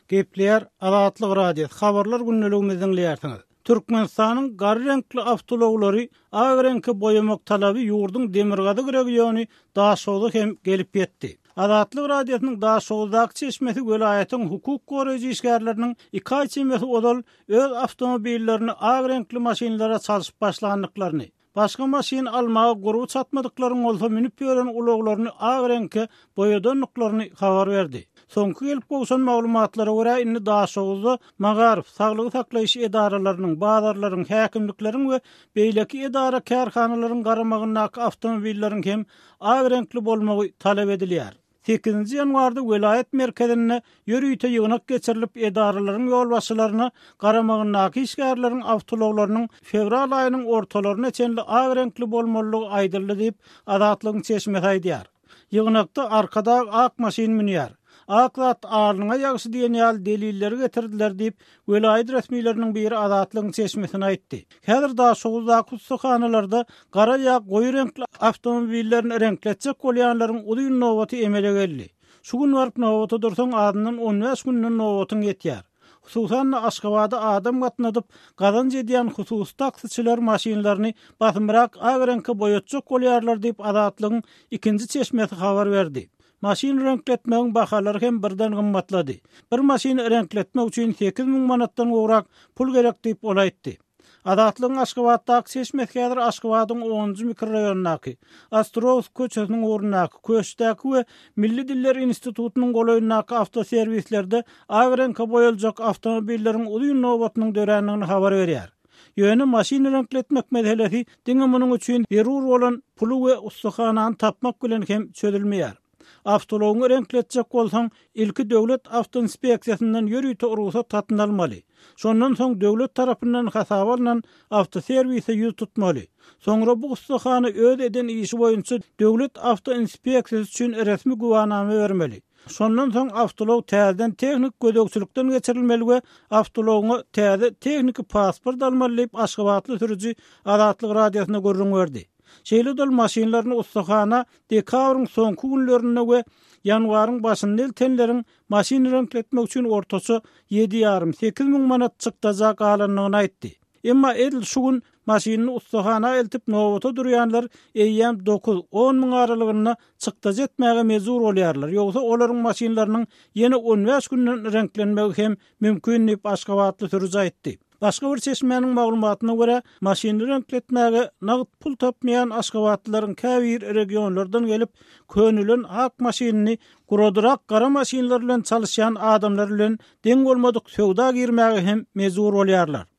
Gepler Azatlyk radiosu habarlar günnäligimizden dinleýärsiňiz. Türkmenistanyň gary renkli awtolowlary agy reňki boyamak talaby ýurdun Demirgazyk regiony Daşowda hem gelip ýetdi. Azatlyk radiosynyň Daşowdaky çeşmesi welaýatyň hukuk goraýjy işgärleriniň 2 ay çemesi odal öz awtomobillerini agy renkli maşinlara çalyşyp başlandyklaryny, başga maşin almagy guruw çatmadyklaryň bolsa minip ýören ulaglaryny agy renkli boýadanlyklaryny habar berdi. Soňky gelip goşan maglumatlara görä indi Daşowda Magarif saglygy saklaýyş edaralarynyň, bazarlaryň, häkimlikleriň we beýleki edara kärhanalaryň garamagyndaky awtomobilleriň hem agy renkli bolmagy talap edilýär. 8 ýanwarda welaýat merkezine ýörüýte ýygnak geçirilip edaralaryň ýolbaşçylaryna garamagyndaky işgärleriň awtolowlarynyň fevral aýynyň ortalaryna çenli agy renkli bolmalygy aýdyldy diýip Azatlygyň çeşmesi aýdýar. Ýygnakda arkada ak maşin minýär. Aklat arlyňa ýagşy diýen ýaly delilleri getirdiler diýip welaýat resmiýetleriniň biri Azatlygyň çeşmesine aýtdy. Häzir Daşowdaky ustahanalarda gara ýa goýy renkli awtomobillerini renkletjek bolýanlaryň udyň nowaty emele geldi. Şu gün barp nowaty dursaň adyndan 15 günden nowatyň ýetýär. Hususan Aşgabatda adam gatnadyp gazan jedýän hususy taksiçiler maşinlaryny basymyrak agy renkli boýatjak bolýarlar diýip Azatlygyň ikinji çeşmesi habar berdi. Maşin renkletmegiň bahalary hem birden gymmatlady. Bir maşin renkletmek üçin 8.000 manatdan gowrak pul gerek diýip olaýtdy. Azatlygyň Aşgabatdaky çeşmesi häzir Aşgabatyň 10-njy mikroraýonunaky, Astrows köçesiniň ornunaky, Köşdäki we Milli Diller Institutunyň golaýynaky awtoserwislerde agy renkli boýaljak awtomobilleriň udyň nowatynyň dörenligini habar berýär. Ýöne maşin renkletmek meselesi diňe üçin zerur bolan pulu we ustahanany tapmak bilen hem çözülmeýär. Awtolowyny renkletjek bolsaň, ilki döwlet awtoinspeksiýasyndan ýörüýte urusat tatynalmaly. Şondan soň döwlet tarapyndan hasap alynan awtoserwise ýüz tutmaly. Soňra bu ustahany öz eden işi boýunça döwlet awtoinspeksiýasy üçin resmi guwahname bermeli. Şondan soň awtolow täzeden tehnik gödökçülükden geçirilmeli we awtolowyny täze tehnik pasport almaly diýip Aşgabatly sürüji Azatlyk radiosyna görüň berdi. Şeýle dol maşinlaryny ustahana dekabryň soňky günlerinde we ýanwaryň başynda eltenleriň maşin renkletmek üçin ortaça 7,5-8.000 manat çykdajak alanlygyny aýtdy. Emma edil şu gün maşinini ustahana eltip nowata durýanlar eýýäm 9-10 miň aralygyna çykdaja etmäge mezur bolýarlar. Ýogsa olaryň maşinlarynyň ýene 15 günden renklenmegi hem mümkin diýip Aşgabatly sürüji aýtdy. Başga bir çeşmenin maglumatyna görä, maşinni renkletmäge nagyt pul tapmayan Aşgabatlylaryň käbir regionlardan gelip könülen ak maşinini guradyrak gara maşinler bilen çalışýan adamlar bilen deň bolmadyk söwda girmäge hem mezur bolýarlar.